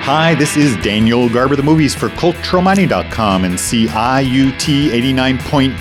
Hi, this is Daniel Garber, the movies for CulturalMining.com and CIUT 89.5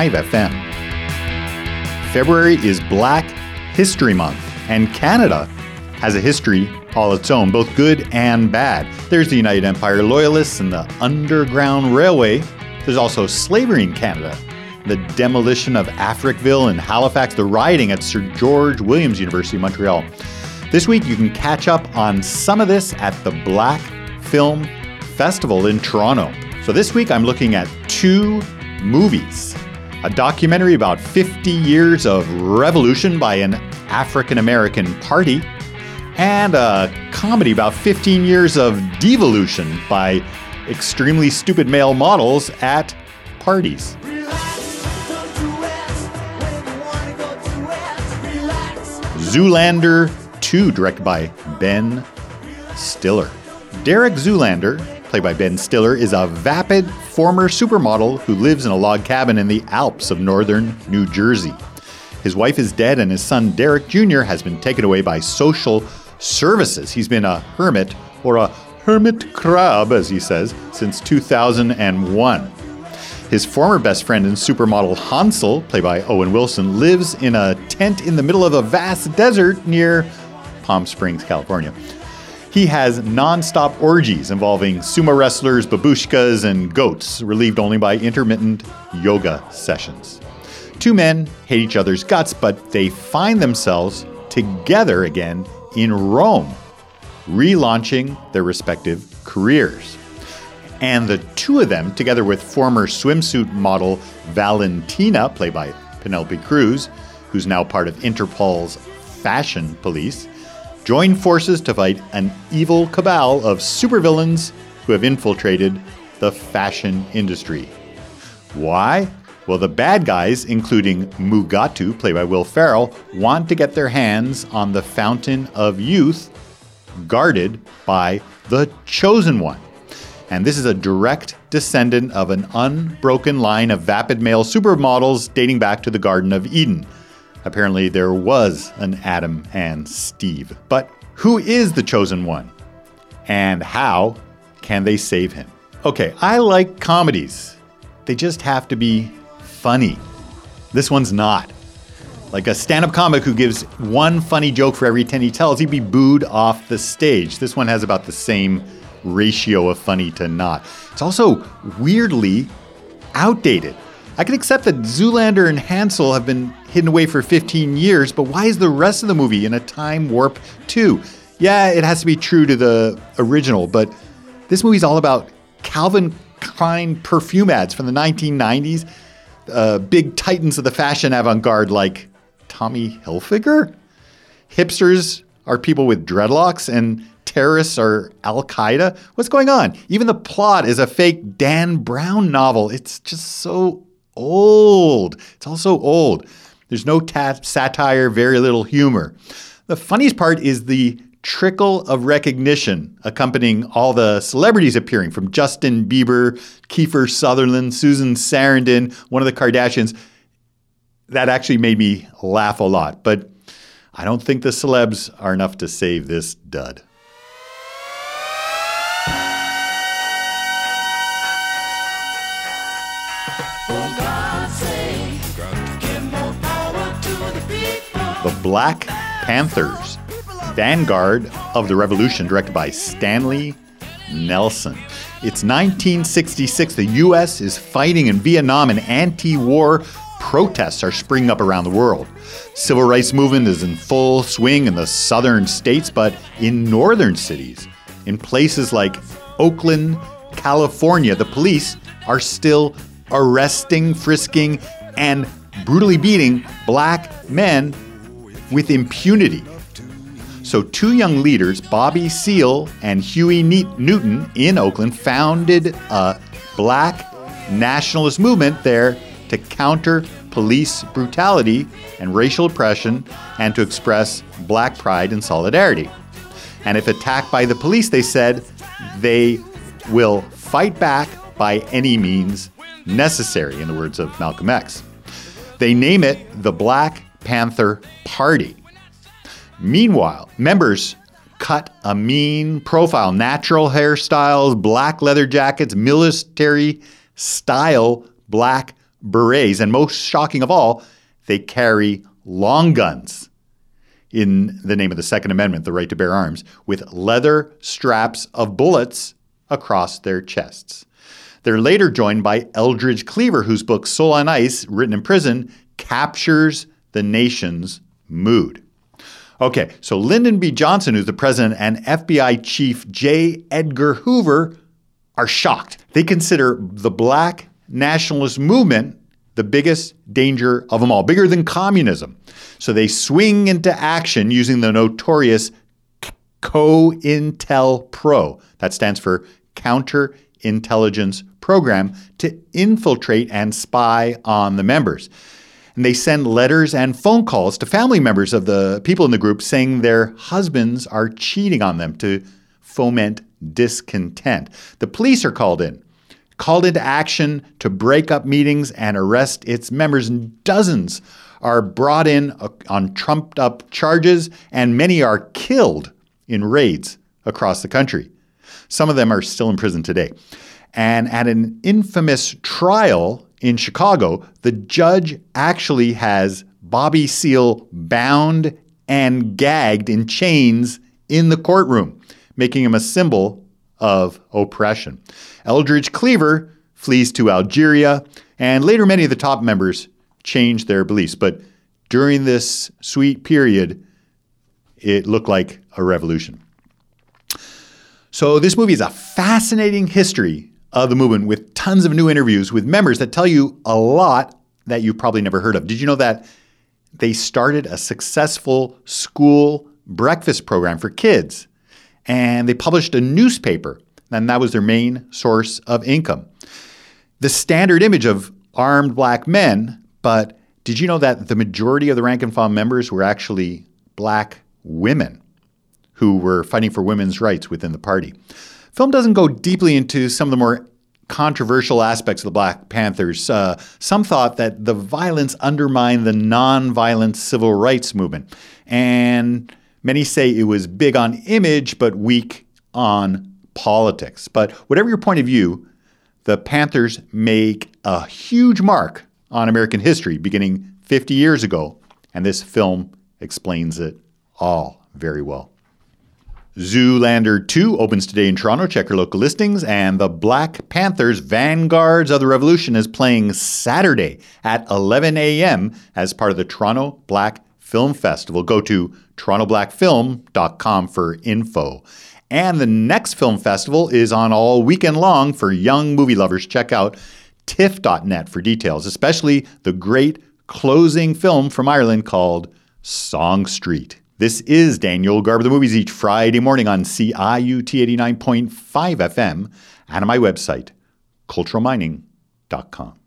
FM. February is Black History Month, and Canada has a history all its own, both good and bad. There's the United Empire Loyalists and the Underground Railway. There's also slavery in Canada, the demolition of Africville and Halifax, the rioting at Sir George Williams University, Montreal. This week, you can catch up on some of this at the Black Film Festival in Toronto. So this week, I'm looking at two movies. A documentary about 50 years of revolution by an African-American party, and a comedy about 15 years of devolution by extremely stupid male models at parties. Zoolander 2, directed by Ben Stiller. Derek Zoolander, played by Ben Stiller, is a vapid former supermodel who lives in a log cabin in the Alps of northern New Jersey. His wife is dead and his son Derek Jr. has been taken away by social services. He's been a hermit, or a hermit crab, as he says, since 2001. His former best friend and supermodel Hansel, played by Owen Wilson, lives in a tent in the middle of a vast desert near Palm Springs, California. He has non-stop orgies involving sumo wrestlers, babushkas, and goats, relieved only by intermittent yoga sessions. Two men hate each other's guts, but they find themselves together again in Rome, relaunching their respective careers. And the two of them, together with former swimsuit model Valentina, played by Penelope Cruz, who's now part of Interpol's fashion police, join forces to fight an evil cabal of supervillains who have infiltrated the fashion industry. Why? Well, the bad guys, including Mugatu, played by Will Ferrell, want to get their hands on the Fountain of Youth, guarded by the Chosen One. And this is a direct descendant of an unbroken line of vapid male supermodels dating back to the Garden of Eden. Apparently there was an Adam and Steve. But who is the Chosen One? And how can they save him? Okay, I like comedies. They just have to be funny. This one's not. Like a stand-up comic who gives one funny joke for every 10 he tells, he'd be booed off the stage. This one has about the same ratio of funny to not. It's also weirdly outdated. I can accept that Zoolander and Hansel have been hidden away for 15 years, but why is the rest of the movie in a time warp too? Yeah, it has to be true to the original, but this movie's all about Calvin Klein perfume ads from the 1990s, big titans of the fashion avant-garde like Tommy Hilfiger. Hipsters are people with dreadlocks, and terrorists are Al-Qaeda. What's going on? Even the plot is a fake Dan Brown novel. It's just so old. It's all so old. There's no satire, very little humor. The funniest part is the trickle of recognition accompanying all the celebrities appearing, from Justin Bieber, Kiefer Sutherland, Susan Sarandon, one of the Kardashians. That actually made me laugh a lot, but I don't think the celebs are enough to save this dud. The Black Panthers, Vanguard of the Revolution, directed by Stanley Nelson. It's 1966. The U.S. is fighting in Vietnam, and anti-war protests are springing up around the world. Civil rights movement is in full swing in the southern states, but in northern cities, in places like Oakland, California, the police are still arresting, frisking, and brutally beating black men with impunity. So two young leaders, Bobby Seale and Huey Newton in Oakland, founded a black nationalist movement there to counter police brutality and racial oppression and to express black pride and solidarity. And if attacked by the police, they said they will fight back by any means necessary, in the words of Malcolm X. They name it the Black Panther Party. Meanwhile, members cut a mean profile, natural hairstyles, black leather jackets, military style black berets, and most shocking of all, they carry long guns in the name of the Second Amendment, the right to bear arms, with leather straps of bullets across their chests. They're later joined by Eldridge Cleaver, whose book Soul on Ice, written in prison, captures the nation's mood. Okay, so Lyndon B. Johnson, who's the president, and FBI Chief J. Edgar Hoover are shocked. They consider the black nationalist movement the biggest danger of them all, bigger than communism. So they swing into action using the notorious COINTELPRO. That stands for Counterintelligence Program, to infiltrate and spy on the members. And they send letters and phone calls to family members of the people in the group saying their husbands are cheating on them to foment discontent. The police are called into action to break up meetings and arrest its members, and dozens are brought in on trumped up charges, and many are killed in raids across the country. Some of them are still in prison today. And at an infamous trial in Chicago, the judge actually has Bobby Seale bound and gagged in chains in the courtroom, making him a symbol of oppression. Eldridge Cleaver flees to Algeria, and later many of the top members changed their beliefs. But during this sweet period, it looked like a revolution. So this movie is a fascinating history of the movement with tons of new interviews with members that tell you a lot that you've probably never heard of. Did you know that they started a successful school breakfast program for kids? And they published a newspaper, and that was their main source of income. The standard image of armed black men, but did you know that the majority of the rank and file members were actually black women who were fighting for women's rights within the party? Film doesn't go deeply into some of the more controversial aspects of the Black Panthers. Some thought that the violence undermined the nonviolent civil rights movement. And many say it was big on image, but weak on politics. But whatever your point of view, the Panthers make a huge mark on American history beginning 50 years ago. And this film explains it all very well. Zoolander 2 opens today in Toronto. Check your local listings. And the Black Panthers Vanguards of the Revolution is playing Saturday at 11 a.m. as part of the Toronto Black Film Festival. Go to torontoblackfilm.com for info. And the next film festival is on all weekend long for young movie lovers. Check out tiff.net for details, especially the great closing film from Ireland called Song Street. This is Daniel Garber, the Movies, each Friday morning on CIUT 89.5 FM and on my website, culturalmining.com.